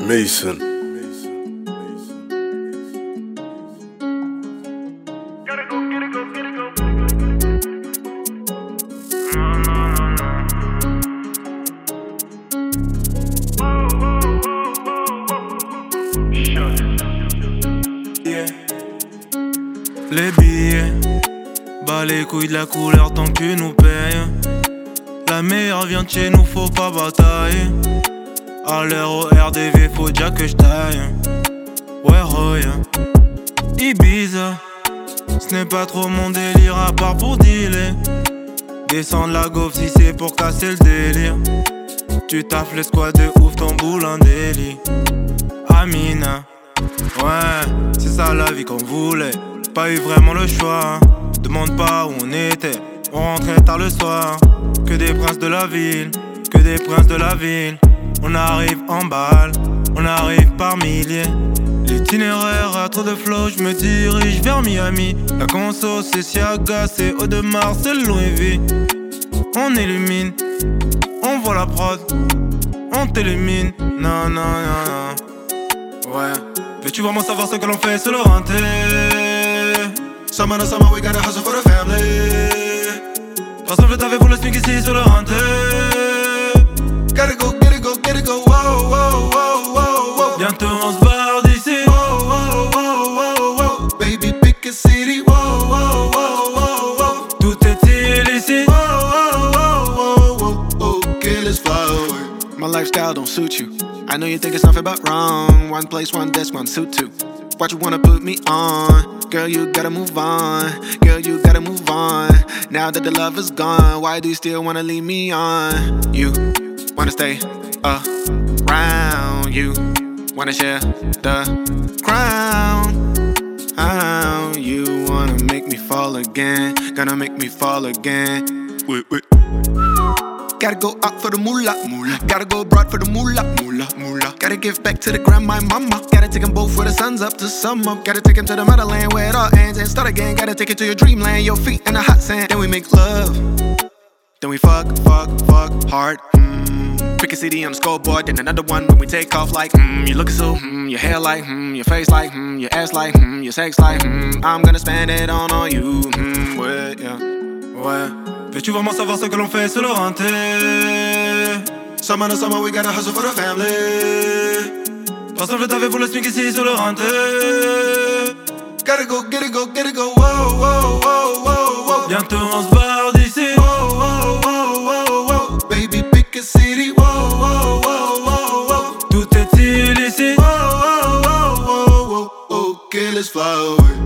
Mason. Les billets, bas les couilles de la couleur tant que tu nous payes. La meilleure vient de chez nous, faut pas batailler. À l'heure au RDV, faut déjà que j'taille. Ouais, Roy, Ibiza, ce n'est pas trop mon délire à part pour dealer. Descendre la gaufre si c'est pour casser le délire. Tu taffes les squats de ouf, ton boule un délit. Amina, ouais, c'est ça la vie qu'on voulait. Pas eu vraiment le choix, demande pas où on était. On rentrait tard le soir, que des princes de la ville, que des princes de la ville. On arrive en balle, on arrive par milliers. L'itinéraire a trop de flow, je me dirige vers Miami. La conso c'est Siaga, c'est Audemars, c'est Louis V. On illumine, on voit la prod, on t'élimine. Non, non, non, non. Ouais, veux-tu vraiment savoir ce que l'on fait sur le renté? Summer to summer, we gotta hustle for the family. Rassemble avec vous le smic ici sur le renté. Gotta go, get it go, get it go, wow, wow, wow, wow, wow. Bientôt on se barre d'ici. Wow, wow, wow, wow, wow. Baby, pick a city, wow, wow, wow, wow, wow. Tout est illicite. Wow, wow, wow, wow, wow. Okay, let's fly away. My lifestyle don't suit you. I know you think it's nothing but wrong. One place, one desk, one suit too. Why'd you wanna put me on? Girl, you gotta move on. Girl, you gotta move on. Now that the love is gone, why do you still wanna leave me on? You wanna stay around. You wanna share the crown. How you wanna make me fall again? Gonna make me fall again. Wait. Gotta go out for the moolah, moolah. Gotta go abroad for the moolah, moolah, moolah. Gotta give back to the grandma and mama. Gotta take them both where the sun's up to summer. Gotta take them to the motherland where it all ends and start again. Gotta take it to your dreamland, your feet in the hot sand. Then we make love. Then we fuck hard. Pick a city on the scoreboard, then another one when we take off like you looking so your hair like your face like your ass like your sex like I'm gonna spend it on all you ouais, yeah. Ouais, veux-tu vraiment savoir ce que l'on fait sur le renté? Summer to summer, we gotta hustle for the family. Rassemble avec vous le smic ici sur le renté. Gotta go, get it go, get it go, wow, wow, wow, wow, wow. Bientôt on se barre d'ici. Wow, wow, wow, wow, wow. Baby, pick a city, wow, wow, wow, wow, wow. Tout est illicite. Wow, wow, wow, wow, wow. Okay, let's fly away.